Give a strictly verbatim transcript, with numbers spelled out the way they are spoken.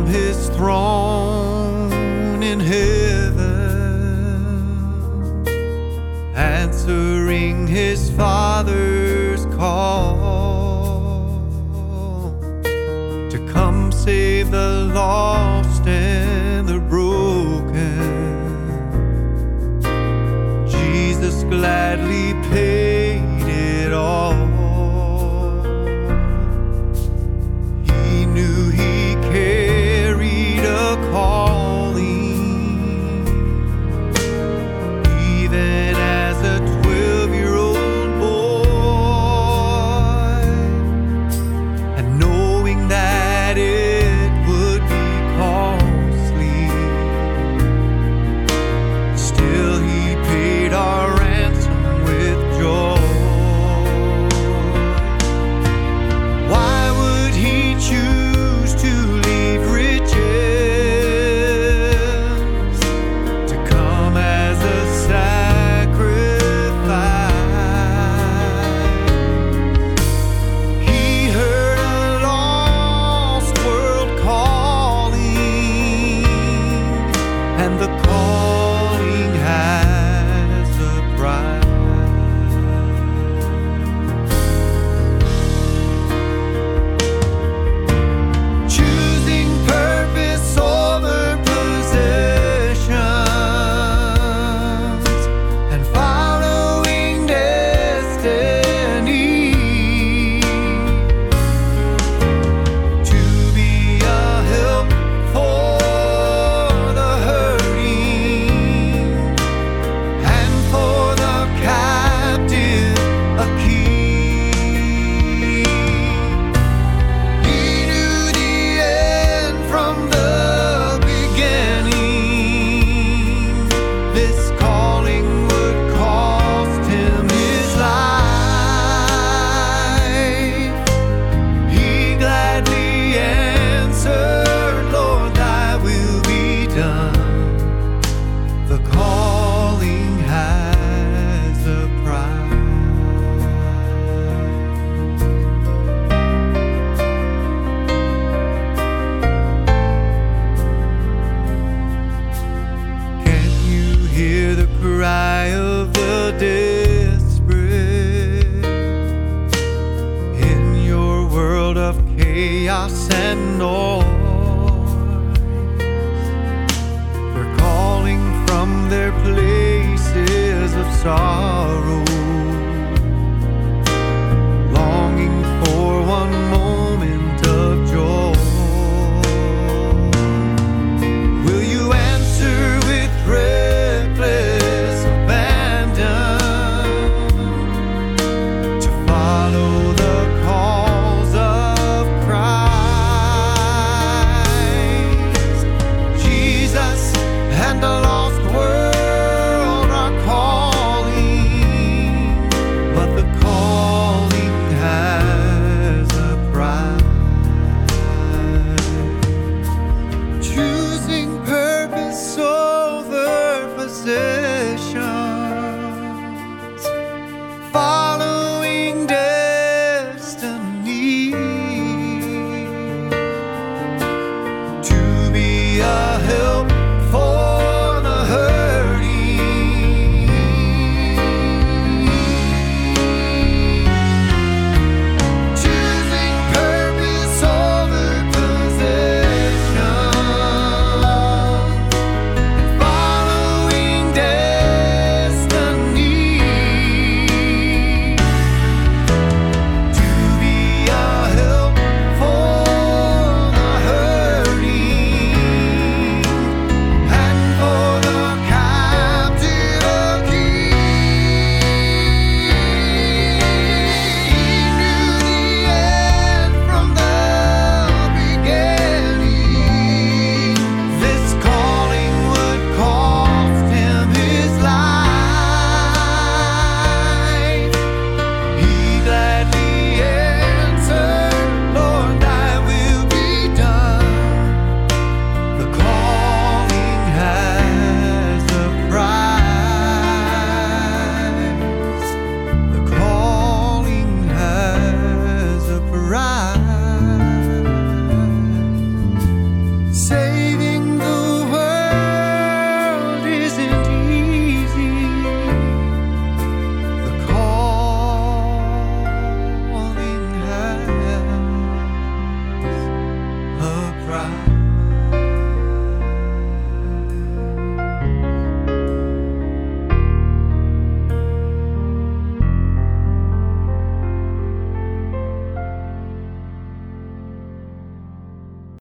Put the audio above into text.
his throne in heaven, answering his Father's call to come save the lost and the broken. Jesus gladly paid it all. He knew he carried a calling, even as a twelve-year-old boy, and knowing that it would be costly, still he paid our ransom with joy. Why would he choose to leave riches to come as a sacrifice? He heard a lost world calling, and the calling has a price. Choosing purpose over possessions and following destiny, to be a help for the hurting and for the captive a key. He knew the end from the beginning. This calling would cost him his life. He gladly answered, Lord, thy will be done. The calling has a price. Can you hear the cry of the desperate in your world of chaos and noise?